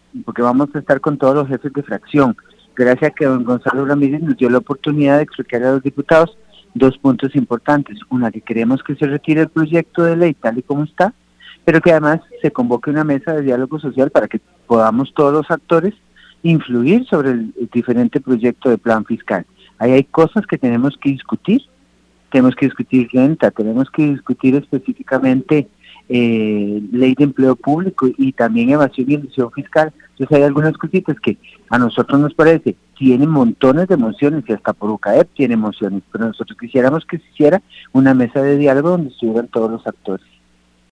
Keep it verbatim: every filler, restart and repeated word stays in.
porque vamos a estar con todos los jefes de fracción. Gracias a que don Gonzalo Ramírez nos dio la oportunidad de explicar a los diputados dos puntos importantes. Una, que queremos que se retire el proyecto de ley tal y como está, pero que además se convoque una mesa de diálogo social para que podamos todos los actores influir sobre el, el diferente proyecto de plan fiscal. Ahí hay cosas que tenemos que discutir, tenemos que discutir renta, tenemos que discutir específicamente eh, ley de empleo público y también evasión y elusión fiscal. Entonces hay algunas cositas que a nosotros nos parece, tienen montones de mociones y hasta por U C A E P tiene mociones, pero nosotros quisiéramos que se hiciera una mesa de diálogo donde estuvieran todos los actores.